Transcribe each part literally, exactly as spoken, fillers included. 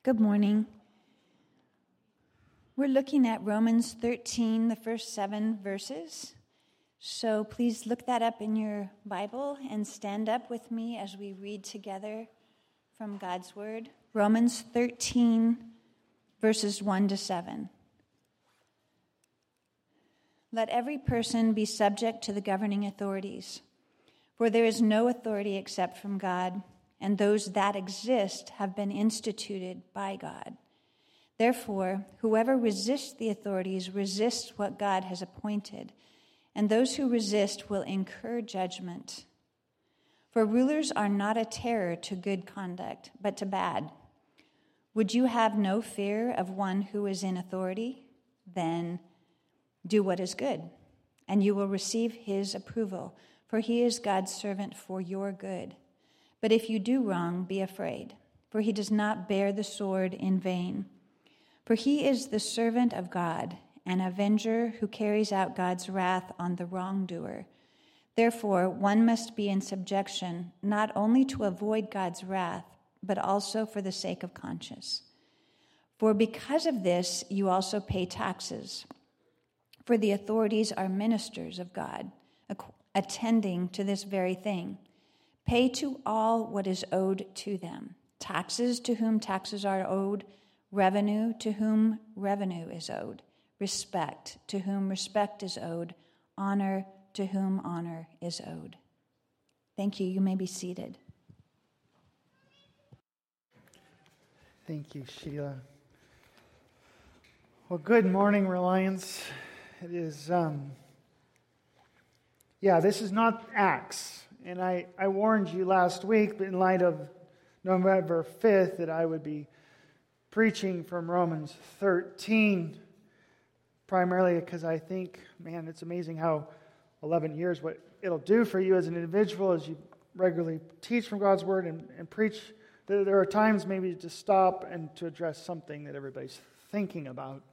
Good morning. We're looking at Romans thirteen, the first seven verses. So please look that up in your Bible and stand up with me as we read together from God's Word. Romans thirteen, verses one to seven. Let every person be subject to the governing authorities, for there is no authority except from God, and those that exist have been instituted by God. Therefore, whoever resists the authorities resists what God has appointed, and those who resist will incur judgment. For rulers are not a terror to good conduct, but to bad. Would you have no fear of one who is in authority? Then do what is good, and you will receive his approval, for he is God's servant for your good. But if you do wrong, be afraid, for he does not bear the sword in vain. For he is the servant of God, an avenger who carries out God's wrath on the wrongdoer. Therefore, one must be in subjection, not only to avoid God's wrath, but also for the sake of conscience. For because of this, you also pay taxes. For the authorities are ministers of God, attending to this very thing. Pay to all what is owed to them. Taxes to whom taxes are owed, revenue to whom revenue is owed, respect to whom respect is owed, honor to whom honor is owed. Thank you. You may be seated. Thank you, Sheila. Well, good morning, Reliance. It is, um, yeah, this is not Acts. And I, I warned you last week, but in light of November fifth, that I would be preaching from Romans thirteen, primarily because I think, man, it's amazing how eleven years, what it'll do for you as an individual as you regularly teach from God's Word and, and preach. There, there are times maybe to stop and to address something that everybody's thinking about.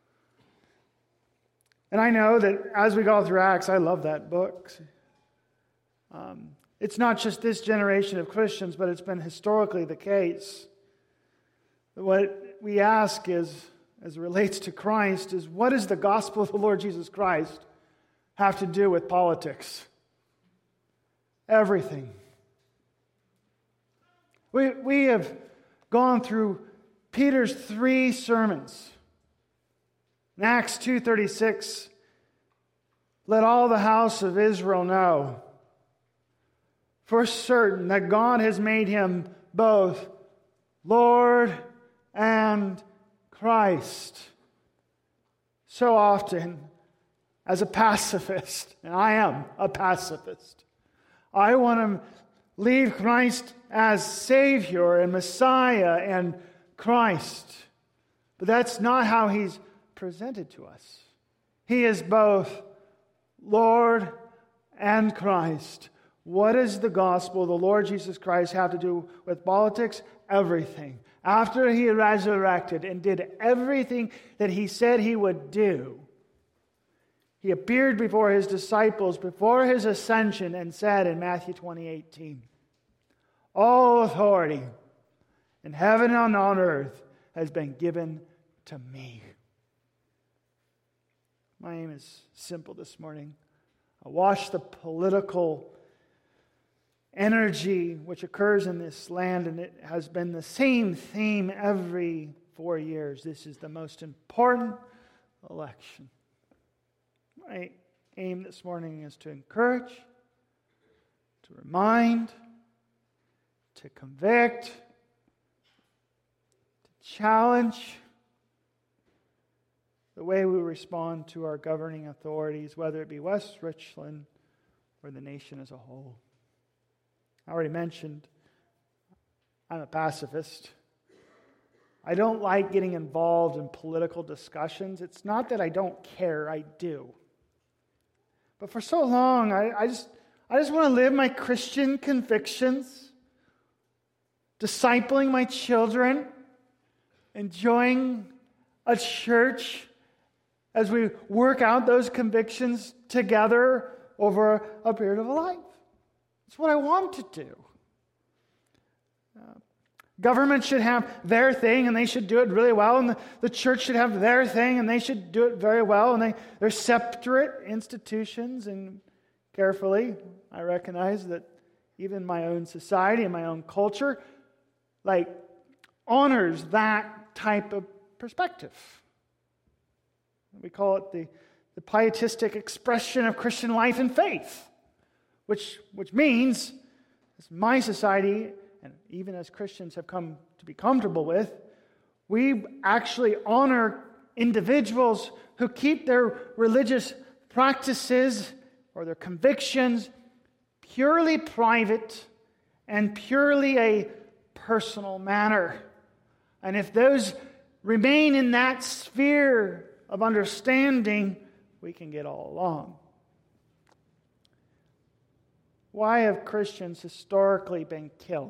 And I know that as we go through Acts, I love that book. Um, it's not just this generation of Christians, but it's been historically the case. What we ask is, as it relates to Christ, is what does the gospel of the Lord Jesus Christ have to do with politics? Everything. We, we have gone through Peter's three sermons. In Acts two thirty-six, let all the house of Israel know for certain that God has made him both Lord and Christ. So often, as a pacifist, and I am a pacifist, I want to leave Christ as Savior and Messiah and Christ. But that's not how he's presented to us. He is both Lord and Christ. What does the gospel of the Lord Jesus Christ have to do with politics? Everything. After he resurrected and did everything that he said he would do, he appeared before his disciples before his ascension and said in Matthew twenty eighteen, all authority in heaven and on earth has been given to me. My aim is simple this morning. I wash the political energy which occurs in this land, and it has been the same theme every four years. This is the most important election. My aim this morning is to encourage, to remind, to convict, to challenge the way we respond to our governing authorities, whether it be West Richland or the nation as a whole. I already mentioned, I'm a pacifist. I don't like getting involved in political discussions. It's not that I don't care, I do. But for so long, I, I just I just want to live my Christian convictions, discipling my children, enjoying a church as we work out those convictions together over a period of a life. It's what I want to do. Uh, Government should have their thing, and they should do it really well, and the, the church should have their thing, and they should do it very well, and they, they're separate institutions, and carefully, I recognize that even my own society and my own culture, like, honors that type of perspective. We call it the, the pietistic expression of Christian life and faith, which, which means, as my society, and even as Christians have come to be comfortable with, we actually honor individuals who keep their religious practices or their convictions purely private and purely a personal manner. And if those remain in that sphere of understanding, we can get all along. Why have Christians historically been killed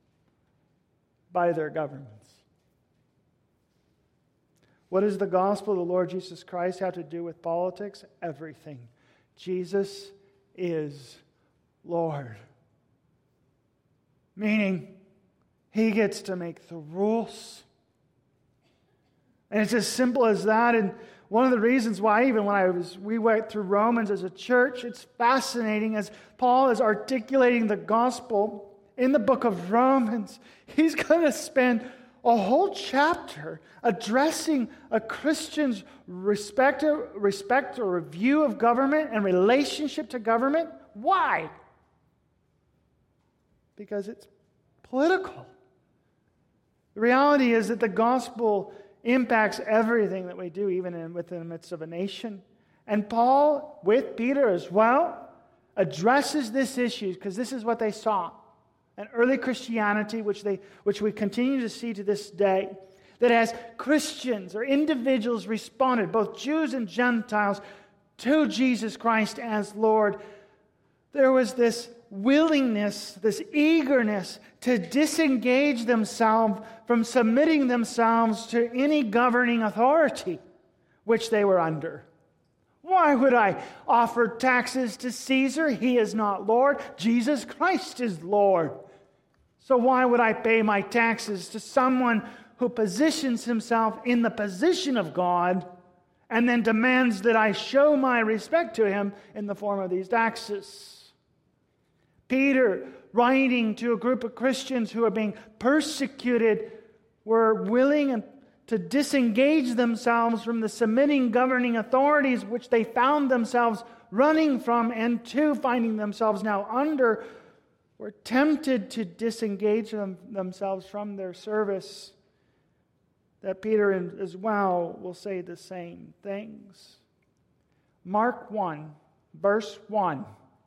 by their governments? What does the gospel of the Lord Jesus Christ have to do with politics? Everything. Jesus is Lord. Meaning, He gets to make the rules. And it's as simple as that. And one of the reasons why, even when I was, we went through Romans as a church, it's fascinating as Paul is articulating the gospel in the book of Romans. He's going to spend a whole chapter addressing a Christian's respect, respect or view of government and relationship to government. Why? Because it's political. The reality is that the gospel impacts everything that we do, even in, within the midst of a nation. And Paul, with Peter as well, addresses this issue because this is what they saw. An early Christianity, which they, which we continue to see to this day, that as Christians or individuals responded, both Jews and Gentiles, to Jesus Christ as Lord, there was this willingness, this eagerness to disengage themselves from submitting themselves to any governing authority which they were under. Why would I offer taxes to Caesar? He is not Lord. Jesus Christ is Lord. So why would I pay my taxes to someone who positions himself in the position of God and then demands that I show my respect to him in the form of these taxes? Peter, writing to a group of Christians who are being persecuted, were willing to disengage themselves from the submitting governing authorities which they found themselves running from and to finding themselves now under, were tempted to disengage them, themselves from their service. That Peter as well will say the same things. Mark one, verse one.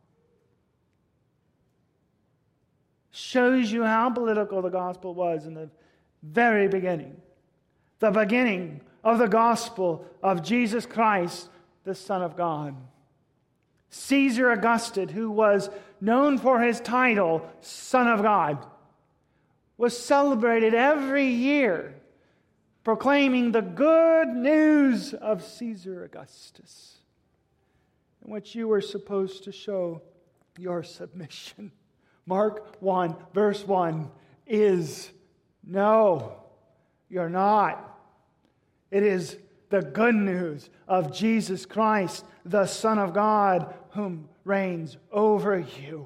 Shows you how political the gospel was in the very beginning. The beginning of the gospel of Jesus Christ, the Son of God. Caesar Augustus, who was known for his title, Son of God, was celebrated every year, proclaiming the good news of Caesar Augustus, in which you were supposed to show your submission. Mark one, verse one is, no, you're not. It is the good news of Jesus Christ, the Son of God, whom reigns over you.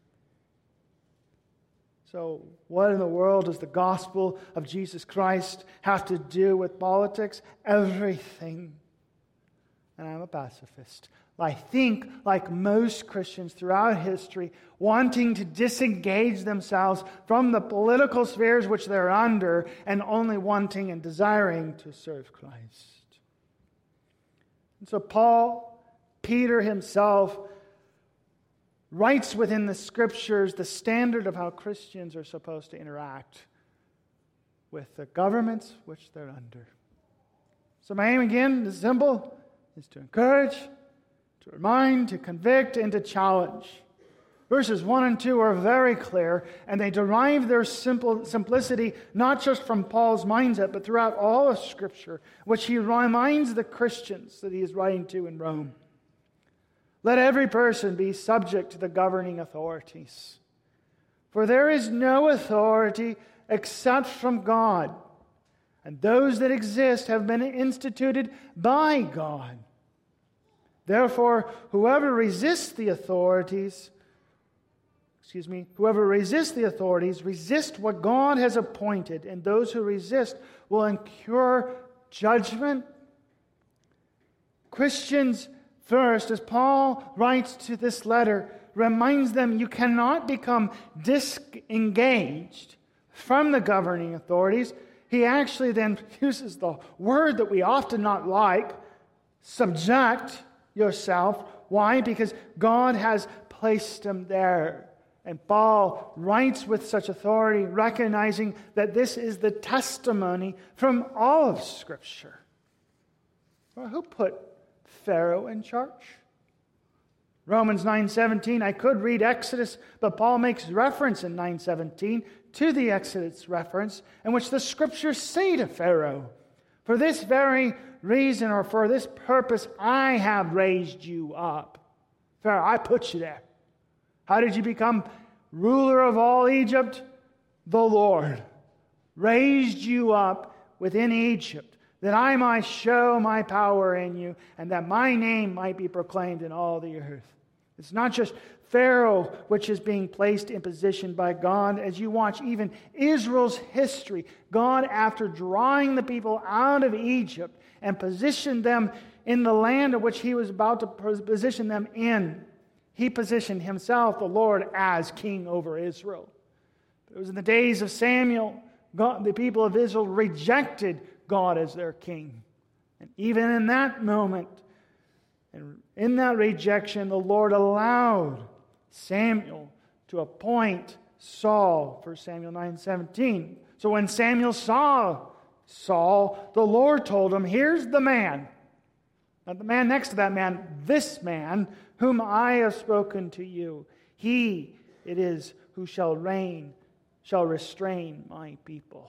So, what in the world does the gospel of Jesus Christ have to do with politics? Everything. And I'm a pacifist. I think, like most Christians throughout history, wanting to disengage themselves from the political spheres which they're under and only wanting and desiring to serve Christ. And so Paul, Peter himself, writes within the Scriptures the standard of how Christians are supposed to interact with the governments which they're under. So my aim again is simple, is to encourage, to remind, to convict, and to challenge. Verses one and two are very clear, and they derive their simple simplicity not just from Paul's mindset, but throughout all of Scripture, which he reminds the Christians that he is writing to in Rome. Let every person be subject to the governing authorities. For there is no authority except from God. And those that exist have been instituted by God. Therefore, whoever resists the authorities, excuse me, whoever resists the authorities, resist what God has appointed, and those who resist will incur judgment. Christians first, as Paul writes to this letter, reminds them you cannot become disengaged from the governing authorities. He actually then uses the word that we often not like, subject yourself. Why? Because God has placed them there. And Paul writes with such authority, recognizing that this is the testimony from all of Scripture. Well, who put Pharaoh in charge? Romans nine seventeen, I could read Exodus, but Paul makes reference in nine seventeen to the Exodus reference in which the Scriptures say to Pharaoh, for this very reason or for this purpose I have raised you up. Pharaoh, I put you there. How did you become ruler of all Egypt? The Lord raised you up within Egypt, that I might show my power in you, and that my name might be proclaimed in all the earth. It's not just Pharaoh which is being placed in position by God. As you watch even Israel's history, God, after drawing the people out of Egypt and positioned them in the land of which He was about to position them in, He positioned Himself, the Lord, as king over Israel. It was in the days of Samuel, God, the people of Israel rejected God as their king. And even in that moment, and in that rejection, the Lord allowed Samuel to appoint Saul, First Samuel nine seventeen. So when Samuel saw Saul, the Lord told him, here's the man. Not the man next to that man, this man whom I have spoken to you. He it is who shall reign, shall restrain my people.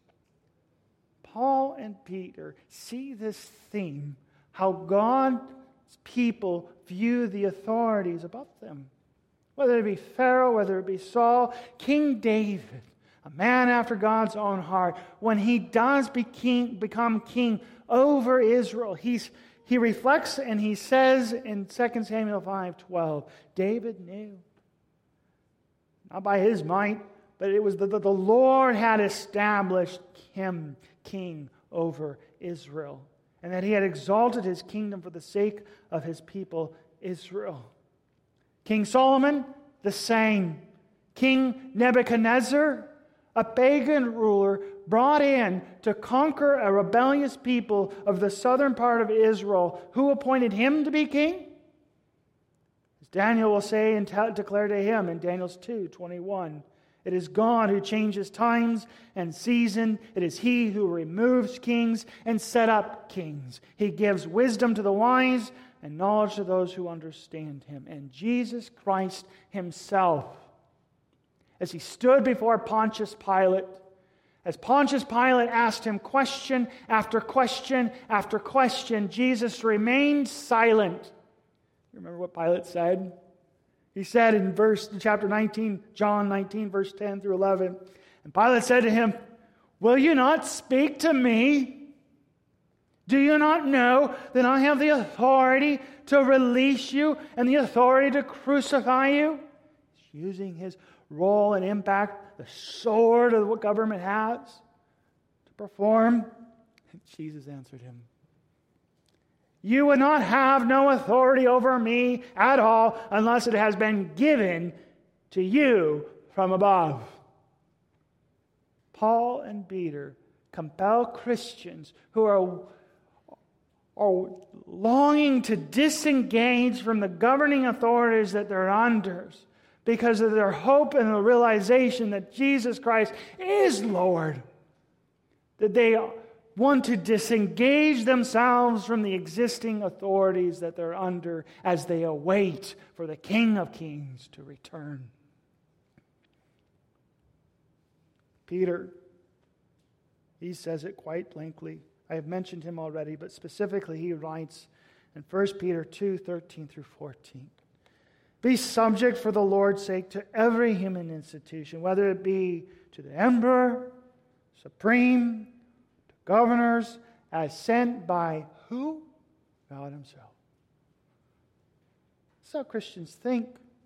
Paul and Peter see this theme, how God's people view the authorities above them. Whether it be Pharaoh, whether it be Saul, King David, a man after God's own heart, when he does be king, become king over Israel, he's, he reflects and he says in Second Samuel five twelve, David knew, not by his might, but it was that the, the Lord had established him king over Israel, and that He had exalted His kingdom for the sake of His people Israel. King Solomon, the same. King Nebuchadnezzar, a pagan ruler brought in to conquer a rebellious people of the southern part of Israel. Who appointed him to be king? As Daniel will say and t- declare to him in Daniel two twenty-one. It is God who changes times and season. It is He who removes kings and set up kings. He gives wisdom to the wise and knowledge to those who understand Him. And Jesus Christ Himself, as He stood before Pontius Pilate, as Pontius Pilate asked Him question after question after question, Jesus remained silent. You remember what Pilate said? He said in verse in chapter nineteen, John nineteen, verse ten through eleven, and Pilate said to him, will you not speak to me? Do you not know that I have the authority to release you and the authority to crucify you? He's using his role and impact, the sword of what government has, to perform. And Jesus answered him, you would not have no authority over me at all unless it has been given to you from above. Paul and Peter compel Christians who are, are longing to disengage from the governing authorities that they're under because of their hope and the realization that Jesus Christ is Lord. That they want to disengage themselves from the existing authorities that they're under as they await for the King of Kings to return. Peter, he says it quite blankly. I have mentioned him already, but specifically he writes in First Peter two, thirteen through fourteen. Be subject for the Lord's sake to every human institution, whether it be to the emperor, supreme, to governors, as sent by who? God himself. That's how Christians think.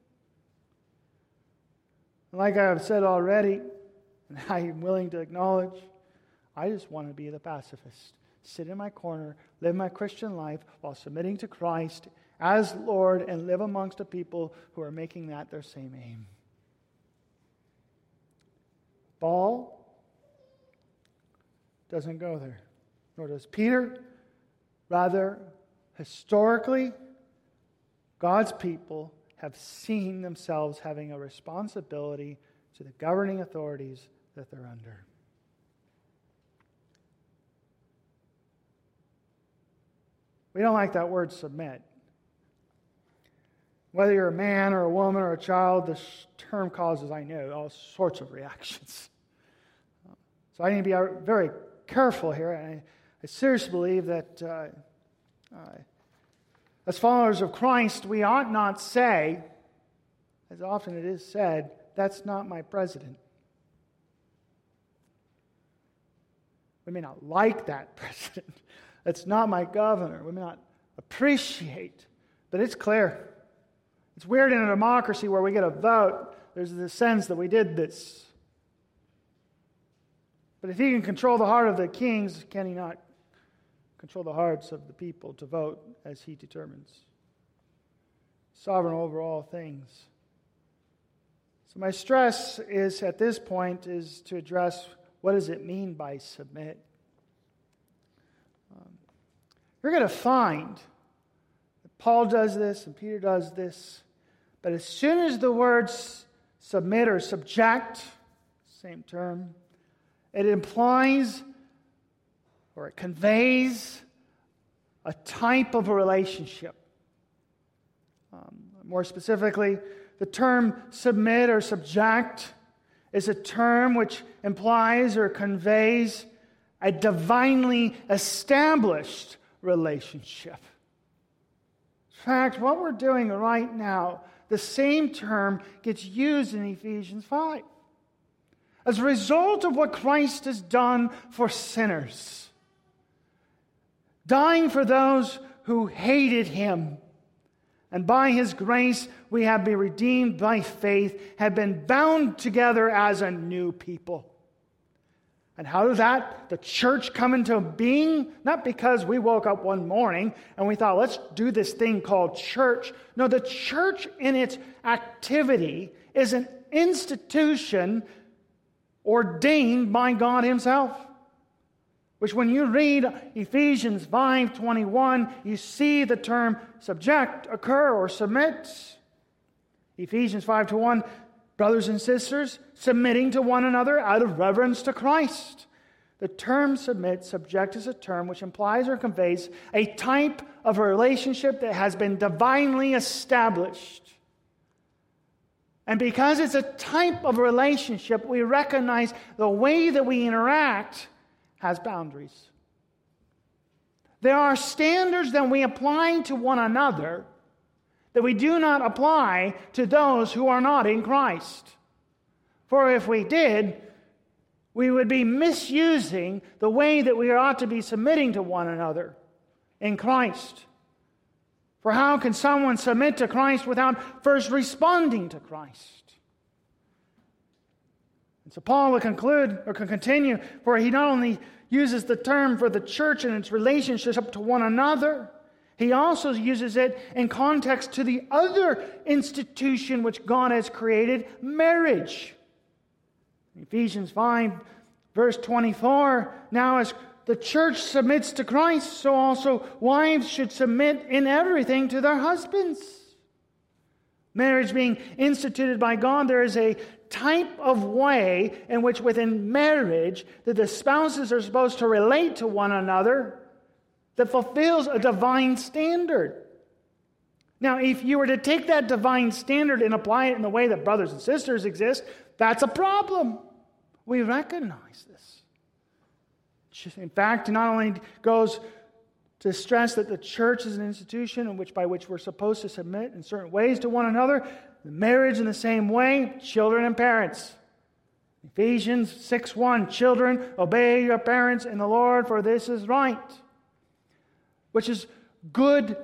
Like I have said already, and I am willing to acknowledge, I just want to be the pacifist. Sit in my corner, live my Christian life while submitting to Christ as Lord, and live amongst a people who are making that their same aim. Paul doesn't go there, nor does Peter. Rather, historically, God's people have seen themselves having a responsibility to the governing authorities that they're under. We don't like that word submit. Whether you're a man or a woman or a child, this term causes, I know, all sorts of reactions. So I need to be very careful here. And I, I seriously believe that uh, uh, as followers of Christ, we ought not say, as often it is said, that's not my president. We may not like that president. That's not my governor. We may not appreciate, but it's clear. It's weird in a democracy where we get a vote, there's the sense that we did this. But if he can control the heart of the kings, can he not control the hearts of the people to vote as he determines? Sovereign over all things. So my stress is, at this point, is to address what does it mean by submit. Um, you're going to find that Paul does this and Peter does this, but as soon as the words submit or subject, same term, it implies or it conveys a type of a relationship. Um, more specifically, the term submit or subject is a term which implies or conveys a divinely established relationship. In fact, what we're doing right now, the same term gets used in Ephesians five. As a result of what Christ has done for sinners, dying for those who hated him, and by his grace we have been redeemed by faith, have been bound together as a new people. And how did that, the church, come into being? Not because we woke up one morning and we thought, let's do this thing called church. No, the church in its activity is an institution ordained by God himself. Which when you read Ephesians five twenty-one, you see the term subject occur or submit. Ephesians five twenty-one, brothers and sisters, submitting to one another out of reverence to Christ. The term submit, subject, is a term which implies or conveys a type of a relationship that has been divinely established. And because it's a type of a relationship, we recognize the way that we interact has boundaries. There are standards that we apply to one another that we do not apply to those who are not in Christ. For if we did, we would be misusing the way that we ought to be submitting to one another in Christ. For how can someone submit to Christ without first responding to Christ? And so Paul will conclude, or can continue, for he not only uses the term for the church and its relationship to one another, he also uses it in context to the other institution which God has created, marriage. Ephesians five, verse twenty-four, now as the church submits to Christ, so also wives should submit in everything to their husbands. Marriage being instituted by God, there is a type of way in which within marriage that the spouses are supposed to relate to one another that fulfills a divine standard. Now, if you were to take that divine standard and apply it in the way that brothers and sisters exist, that's a problem. We recognize this. In fact, it not only goes to stress that the church is an institution in which by which we're supposed to submit in certain ways to one another. The marriage in the same way, children and parents. Ephesians six one, children, obey your parents in the Lord, for this is right. Which is good,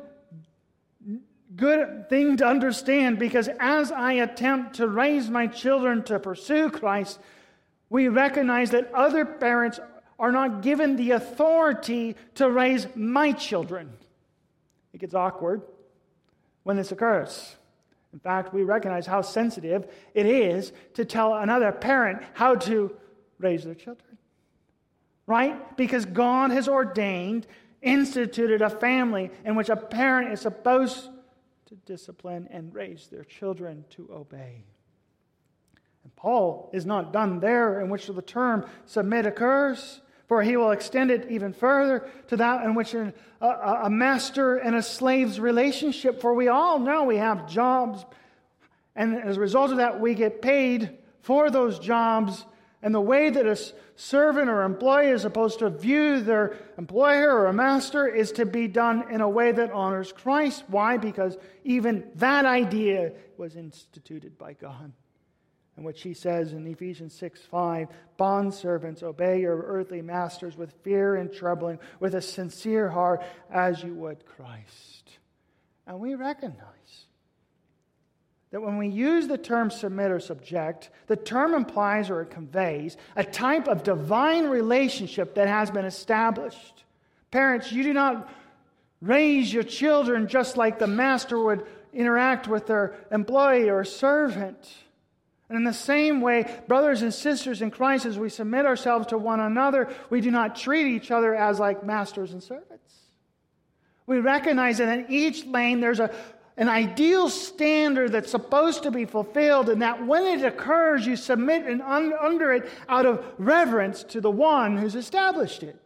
good thing to understand, because as I attempt to raise my children to pursue Christ, we recognize that other parents are not given the authority to raise my children. It gets awkward when this occurs. In fact, we recognize how sensitive it is to tell another parent how to raise their children. Right? Because God has ordained, instituted a family in which a parent is supposed to discipline and raise their children to obey. And Paul is not done there in which the term submit occurs, for he will extend it even further to that in which a, a, a master and a slave's relationship. For we all know we have jobs, and as a result of that, we get paid for those jobs. And the way that a servant or employee is supposed to view their employer or a master is to be done in a way that honors Christ. Why? Because even that idea was instituted by God. And which he says in Ephesians six five, bondservants, obey your earthly masters with fear and trembling, with a sincere heart, as you would Christ. And we recognize that when we use the term submit or subject, the term implies or it conveys a type of divine relationship that has been established. Parents, you do not raise your children just like the master would interact with their employee or servant. And in the same way, brothers and sisters in Christ, as we submit ourselves to one another, we do not treat each other as like masters and servants. We recognize that in each lane there's a, an ideal standard that's supposed to be fulfilled, and that when it occurs, you submit and un, under it out of reverence to the one who's established it.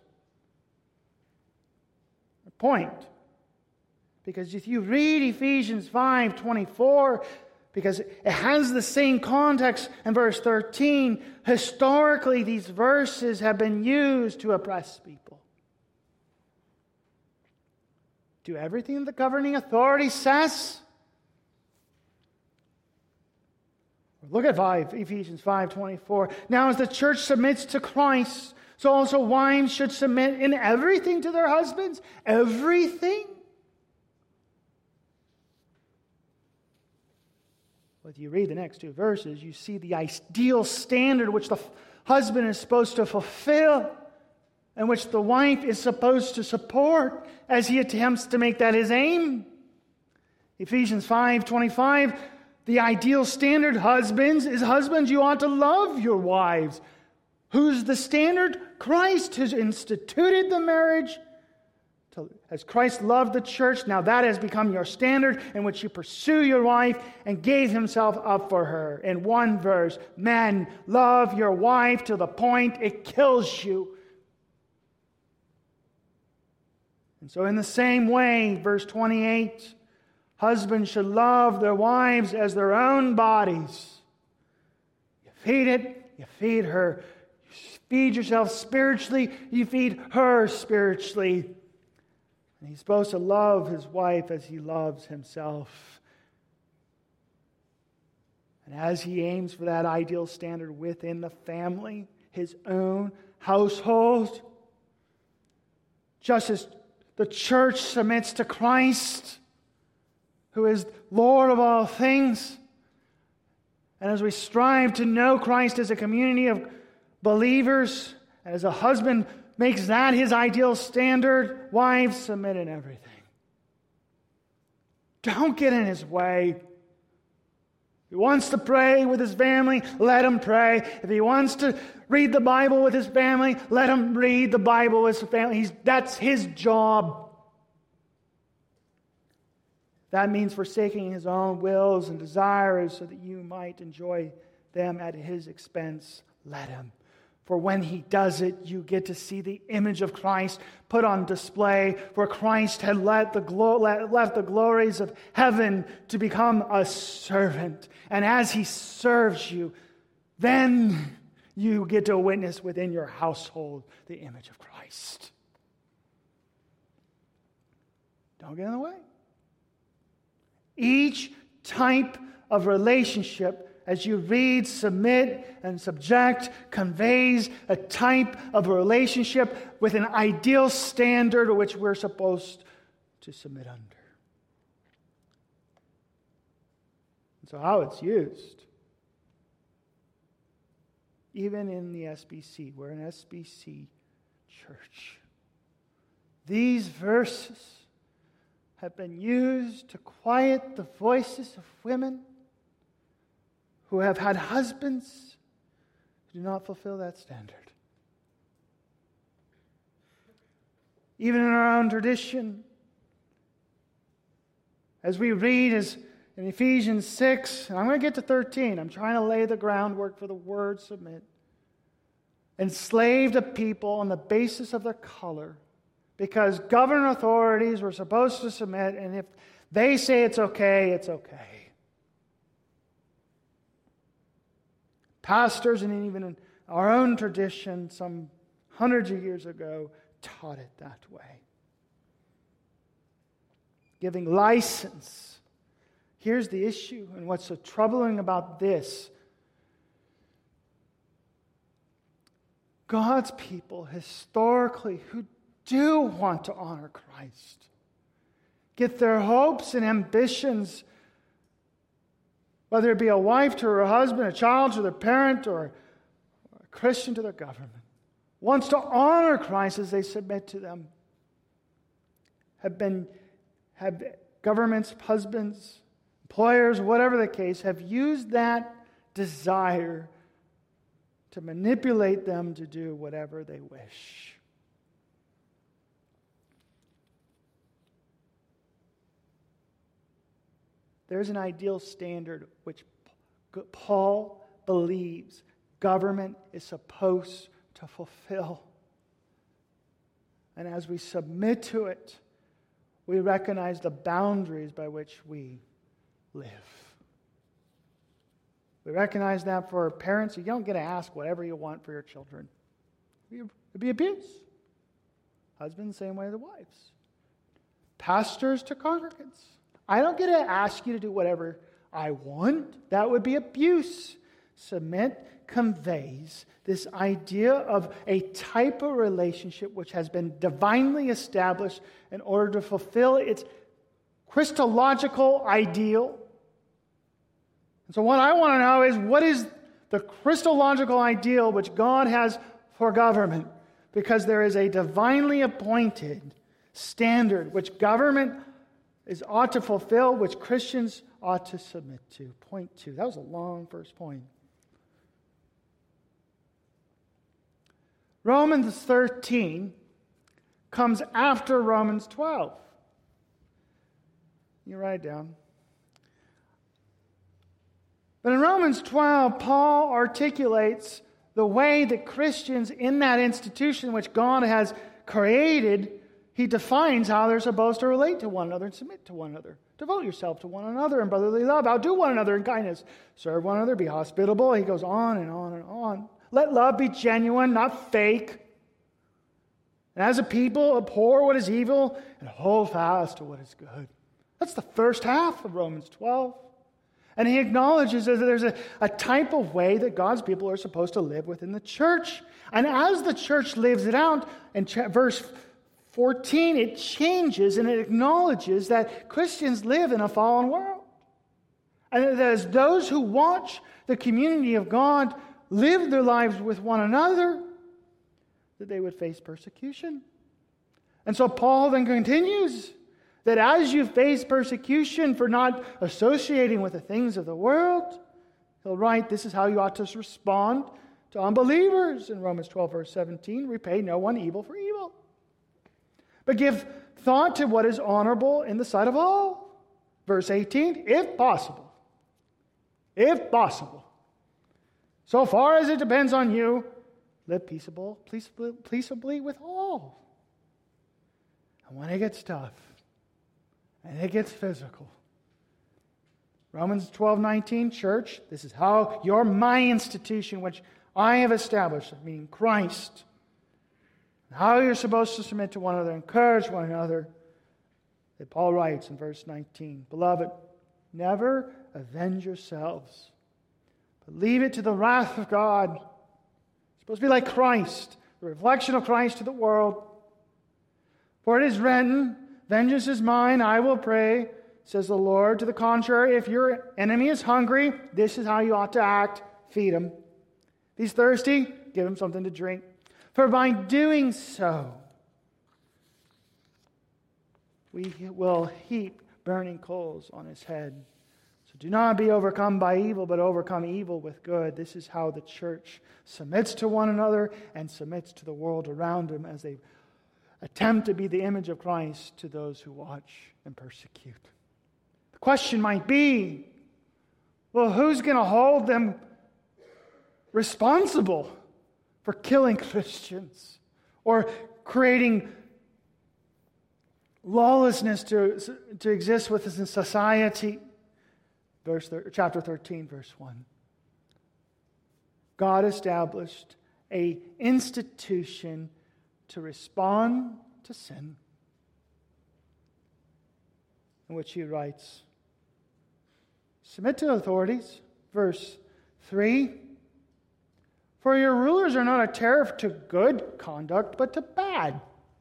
The point. Because if you read Ephesians five twenty-four, because it has the same context in verse thirteen. Historically, these verses have been used to oppress people. Do everything the governing authority says. Look at five, Ephesians five twenty-four. Now as the church submits to Christ, so also wives should submit in everything to their husbands. Everything. Well, if you read the next two verses, you see the ideal standard which the husband is supposed to fulfill and which the wife is supposed to support as he attempts to make that his aim. Ephesians five twenty-five, the ideal standard, husbands, is husbands, you ought to love your wives. Who's the standard? Christ has instituted the marriage. As Christ loved the church, now that has become your standard in which you pursue your wife and gave himself up for her. In one verse, men, love your wife to the point it kills you. And so in the same way, verse twenty-eight, husbands should love their wives as their own bodies. You feed it, you feed her. You feed yourself spiritually, you feed her spiritually. And he's supposed to love his wife as he loves himself. And as he aims for that ideal standard within the family, his own household, just as the church submits to Christ, who is Lord of all things, and as we strive to know Christ as a community of believers, as a husband makes that his ideal standard, wives, submit in everything. Don't get in his way. If he wants to pray with his family, let him pray. If he wants to read the Bible with his family, let him read the Bible with his family. He's, that's his job. That means forsaking his own wills and desires so that you might enjoy them at his expense. Let him. For when he does it, you get to see the image of Christ put on display. For Christ had let the glo- left the glories of heaven to become a servant. And as he serves you, then you get to witness within your household the image of Christ. Don't get in the way. Each type of relationship, as you read, submit, and subject, conveys a type of a relationship with an ideal standard which we're supposed to submit under. And so how it's used, even in the S B C, we're an S B C church. These verses have been used to quiet the voices of women who have had husbands who do not fulfill that standard. Even in our own tradition, as we read as in Ephesians six, and I'm going to get to thirteen, I'm trying to lay the groundwork for the word submit. Enslaved a people on the basis of their color, because governing authorities were supposed to submit, and if they say it's okay, it's okay. Pastors, and even in our own tradition, some hundreds of years ago, taught it that way. Giving license. Here's the issue, and what's so troubling about this. God's people, historically, who do want to honor Christ, get their hopes and ambitions, whether it be a wife to her husband, a child to their parent, or a Christian to their government, wants to honor Christ as they submit to them, have been, have governments, husbands, employers, whatever the case, have used that desire to manipulate them to do whatever they wish. There's an ideal standard which Paul believes government is supposed to fulfill. And as we submit to it, we recognize the boundaries by which we live. We recognize that for parents, you don't get to ask whatever you want for your children. It'd be abuse. Husbands, same way to wives. Pastors to congregants. I don't get to ask you to do whatever I want. That would be abuse. Submit conveys this idea of a type of relationship which has been divinely established in order to fulfill its Christological ideal. And so what I want to know is, what is the Christological ideal which God has for government? Because there is a divinely appointed standard which government is ought to fulfill, which Christians ought to submit to. Point two. That was a long first point. Romans thirteen comes after Romans twelve. You write it down. But in Romans twelve, Paul articulates the way that Christians in that institution which God has created, he defines how they're supposed to relate to one another and submit to one another. Devote yourself to one another in brotherly love. Outdo one another in kindness. Serve one another. Be hospitable. He goes on and on and on. Let love be genuine, not fake. And as a people, abhor what is evil and hold fast to what is good. That's the first half of Romans twelve. And he acknowledges that there's a, a type of way that God's people are supposed to live within the church. And as the church lives it out, in ch- verse fourteen, it changes and it acknowledges that Christians live in a fallen world. And that as those who watch the community of God live their lives with one another, that they would face persecution. And so Paul then continues that as you face persecution for not associating with the things of the world, he'll write, this is how you ought to respond to unbelievers. In Romans twelve, verse seventeen, repay no one evil for evil, but give thought to what is honorable in the sight of all. Verse eighteen, if possible, if possible, so far as it depends on you, live peaceable, peaceably, peaceably with all. And when it gets tough, and it gets physical, Romans twelve nineteen, church, this is how you're my institution, which I have established, meaning Christ. How you're supposed to submit to one another, encourage one another, Paul writes in verse nineteen, Beloved, never avenge yourselves, but leave it to the wrath of God. You're supposed to be like Christ, the reflection of Christ to the world. For it is written, Vengeance is mine, I will pray, says the Lord. To the contrary, if your enemy is hungry, this is how you ought to act. Feed him. If he's thirsty, give him something to drink. For by doing so, we will heap burning coals on his head. So do not be overcome by evil, but overcome evil with good. This is how the church submits to one another and submits to the world around them as they attempt to be the image of Christ to those who watch and persecute. The question might be, well, who's going to hold them responsible for killing Christians or creating lawlessness to, to exist within society? Verse chapter thirteen, verse one. God established an institution to respond to sin, in which he writes, Submit to authorities, verse three. For your rulers are not a terror to good conduct, but to bad.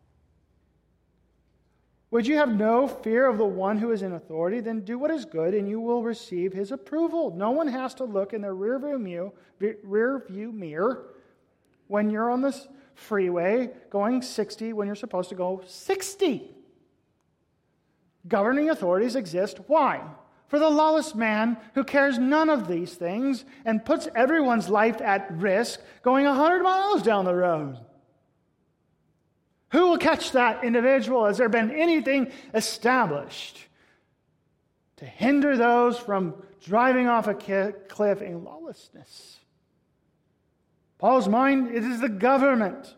Would you have no fear of the one who is in authority? Then do what is good, and you will receive his approval. No one has to look in their rear view mirror, rear view mirror when you're on this freeway going sixty when you're supposed to go sixty. Governing authorities exist. Why? For the lawless man who cares none of these things and puts everyone's life at risk going one hundred miles down the road. Who will catch that individual? Has there been anything established to hinder those from driving off a cliff in lawlessness? Paul's mind, it is the government.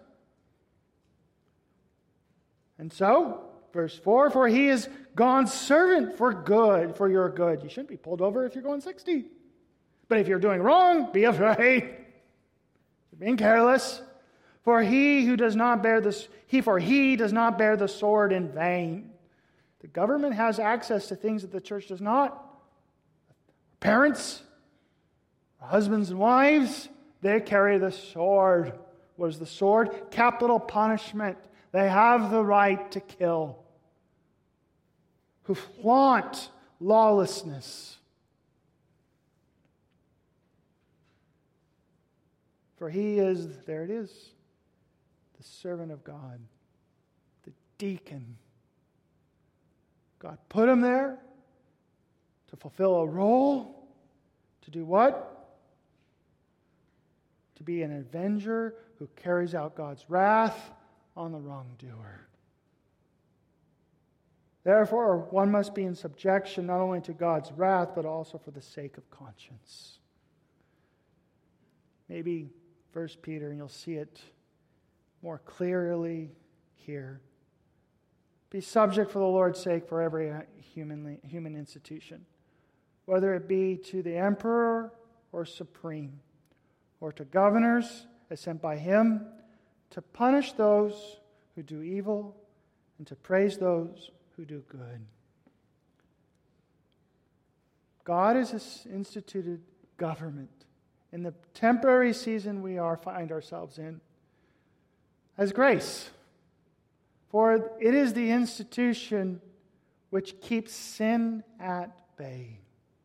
And so, verse four, for he is God's servant for good, for your good. You shouldn't be pulled over if you're going sixty. But if you're doing wrong, be afraid. You're being careless. For he who does not bear this, he for he does not bear the sword in vain. The government has access to things that the church does not. Parents, husbands and wives, they carry the sword. What is the sword? Capital punishment. They have the right to kill. Who flaunt lawlessness. For he is, there it is, the servant of God, the deacon. God put him there to fulfill a role. To do what? To be an avenger who carries out God's wrath on the wrongdoer. Therefore, one must be in subjection not only to God's wrath, but also for the sake of conscience. Maybe First Peter, and you'll see it more clearly here. Be subject for the Lord's sake for every human, human institution, whether it be to the emperor or supreme, or to governors as sent by him, to punish those who do evil and to praise those who do good. God has instituted government in the temporary season we are find ourselves in as grace. For it is the institution which keeps sin at bay.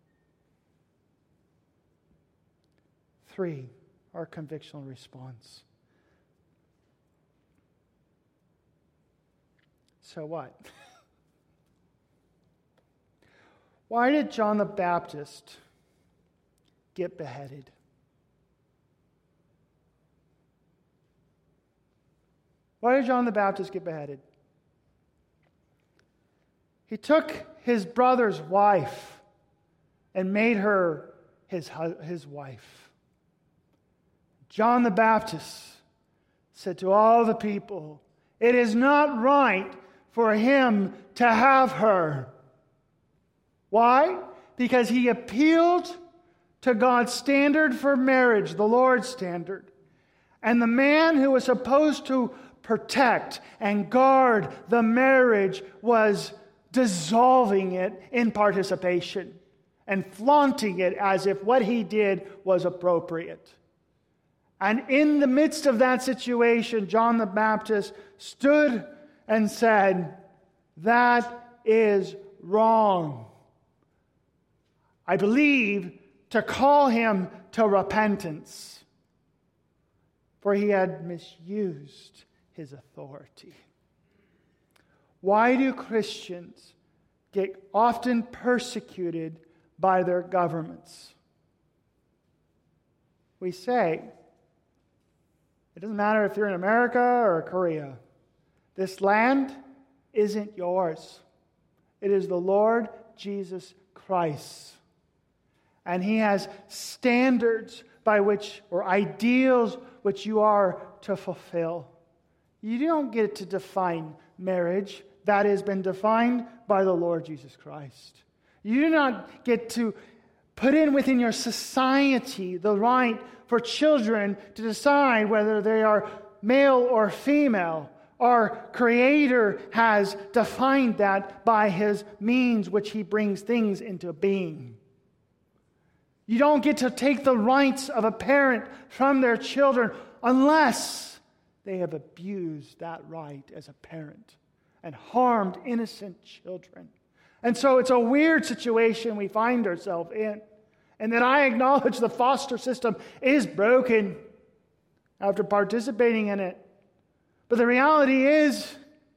Three, our convictional response. So what? Why did John the Baptist get beheaded? Why did John the Baptist get beheaded? He took his brother's wife and made her his, his wife. John the Baptist said to all the people, "It is not right for him to have her." Why? Because he appealed to God's standard for marriage, the Lord's standard. And the man who was supposed to protect and guard the marriage was dissolving it in participation and flaunting it as if what he did was appropriate. And in the midst of that situation, John the Baptist stood and said, "That is wrong." I believe to call him to repentance, for he had misused his authority. Why do Christians get often persecuted by their governments? We say, it doesn't matter if you're in America or Korea. This land isn't yours. It is the Lord Jesus Christ. And he has standards by which, or ideals which you are to fulfill. You don't get to define marriage. That has been defined by the Lord Jesus Christ. You do not get to put in within your society the right for children to decide whether they are male or female. Our Creator has defined that by His means which He brings things into being. You don't get to take the rights of a parent from their children unless they have abused that right as a parent and harmed innocent children. And so it's a weird situation we find ourselves in. And that I acknowledge the foster system is broken after participating in it. But the reality is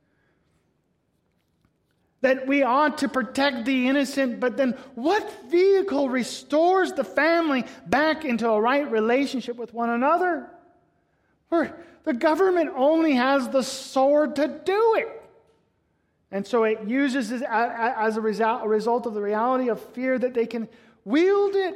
that we ought to protect the innocent, but then what vehicle restores the family back into a right relationship with one another? Where the government only has the sword to do it. And so it uses it as a result of the reality of fear that they can wield it.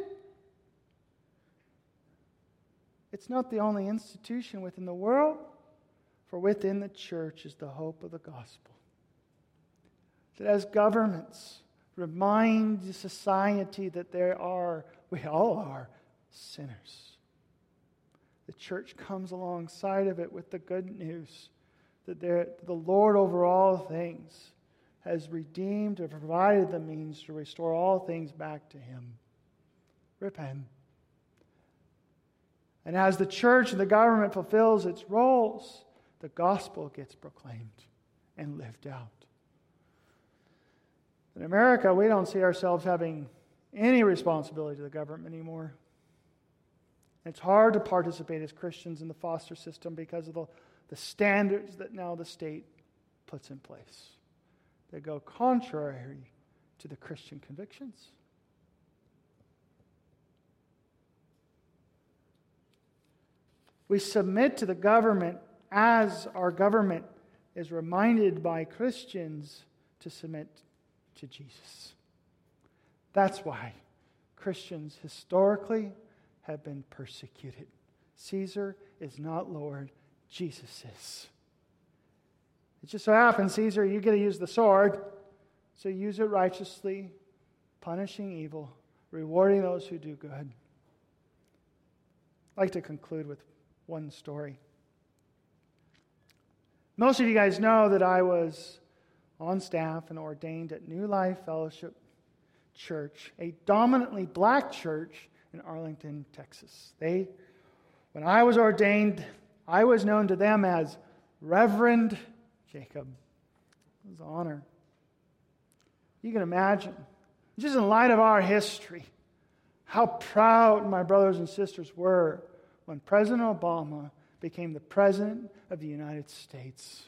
It's not the only institution within the world, for within the church is the hope of the gospel. That as governments remind the society that there are, we all are, sinners, the church comes alongside of it with the good news that there, the Lord over all things has redeemed and provided the means to restore all things back to Him. Repent. And as the church and the government fulfills its roles, the gospel gets proclaimed and lived out. In America, we don't see ourselves having any responsibility to the government anymore. It's hard to participate as Christians in the foster system because of the, the standards that now the state puts in place. They go contrary to the Christian convictions. We submit to the government as our government is reminded by Christians to submit to Jesus. That's why Christians historically have been persecuted. Caesar is not Lord, Jesus is. It just so happens, Caesar, you get to use the sword, so use it righteously, punishing evil, rewarding those who do good. I'd like to conclude with one story. Most of you guys know that I was on staff and ordained at New Life Fellowship Church, a dominantly black church in Arlington, Texas. They, when I was ordained, I was known to them as Reverend Jacob. It was an honor. You can imagine, just in light of our history, how proud my brothers and sisters were when President Obama became the President of the United States.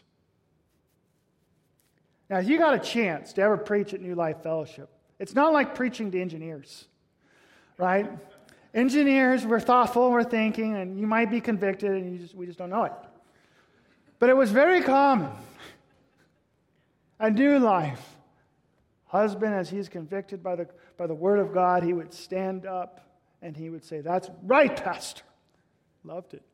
Now, if you got a chance to ever preach at New Life Fellowship, it's not like preaching to engineers, right? Engineers, we're thoughtful, we're thinking, and you might be convicted, and you just, we just don't know it. But it was very common. At New Life, husband, as he's convicted by the, by the Word of God, he would stand up and he would say, "That's right, Pastor." Loved it.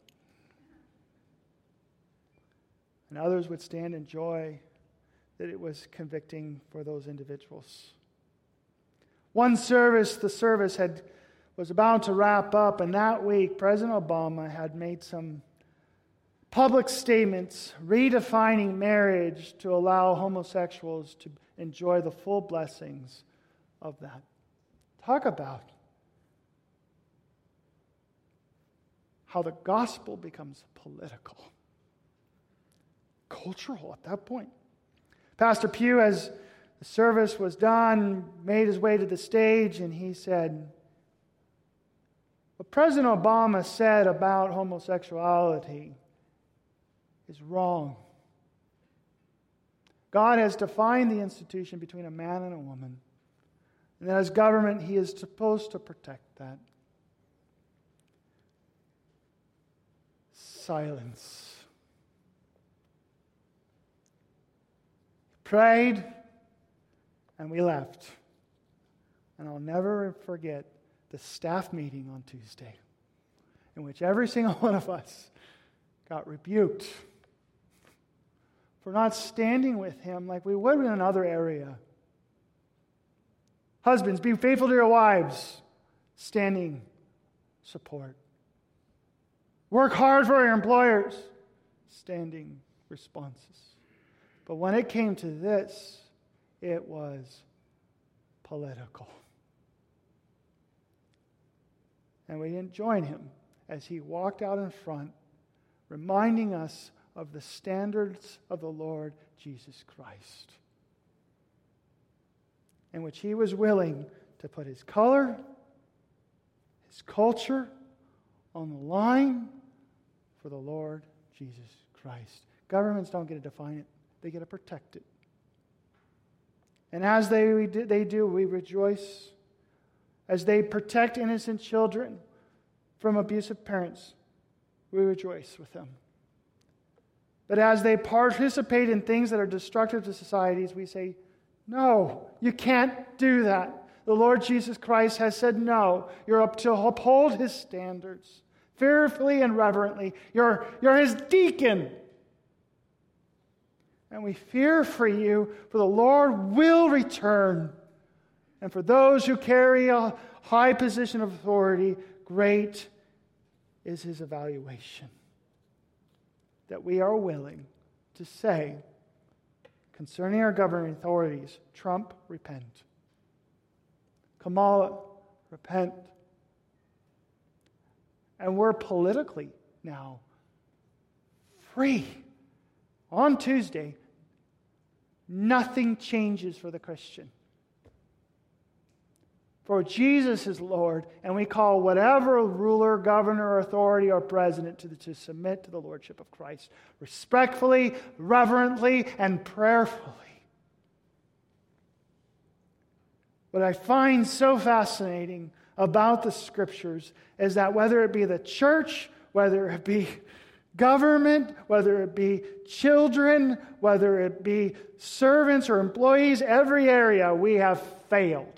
And others would stand in joy that it was convicting for those individuals. One service, the service had was about to wrap up, and that week President Obama had made some public statements redefining marriage to allow homosexuals to enjoy the full blessings of that. Talk about how the gospel becomes political, cultural at that point. Pastor Pugh, as the service was done, made his way to the stage, and he said, what President Obama said about homosexuality is wrong. God has defined the institution between a man and a woman, and that as government, he is supposed to protect that. Silence. Prayed, and we left. And I'll never forget the staff meeting on Tuesday, in which every single one of us got rebuked for not standing with him like we would in another area. Husbands, be faithful to your wives. Standing support. Work hard for your employers. Standing responses. But when it came to this, it was political. And we didn't join him as he walked out in front, reminding us of the standards of the Lord Jesus Christ, in which he was willing to put his color, his culture on the line for the Lord Jesus Christ. Governments don't get to define it. They get to protect it. And as they, we do, they do, we rejoice. As they protect innocent children from abusive parents, we rejoice with them. But as they participate in things that are destructive to societies, we say, no, you can't do that. The Lord Jesus Christ has said no. You're up to uphold his standards, fearfully and reverently. You're, you're his deacon. And we fear for you, for the Lord will return. And for those who carry a high position of authority, great is his evaluation. That we are willing to say, concerning our governing authorities, Trump, repent. Kamala, repent. And we're politically now free. On Tuesday, nothing changes for the Christian. For Jesus is Lord, and we call whatever ruler, governor, authority, or president to, to submit to the lordship of Christ, respectfully, reverently, and prayerfully. What I find so fascinating about the Scriptures is that whether it be the church, whether it be government, whether it be children, whether it be servants or employees, every area we have failed.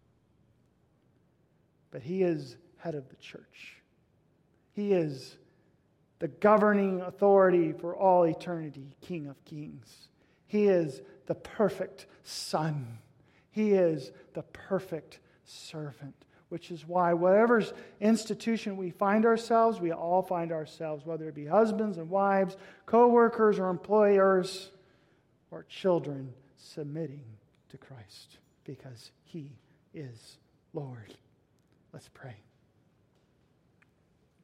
But he is head of the church. He is the governing authority for all eternity, King of kings. He is the perfect Son. He is the perfect servant, which is why whatever institution we find ourselves, we all find ourselves, whether it be husbands and wives, co-workers or employers, or children, submitting to Christ because he is Lord. Let's pray.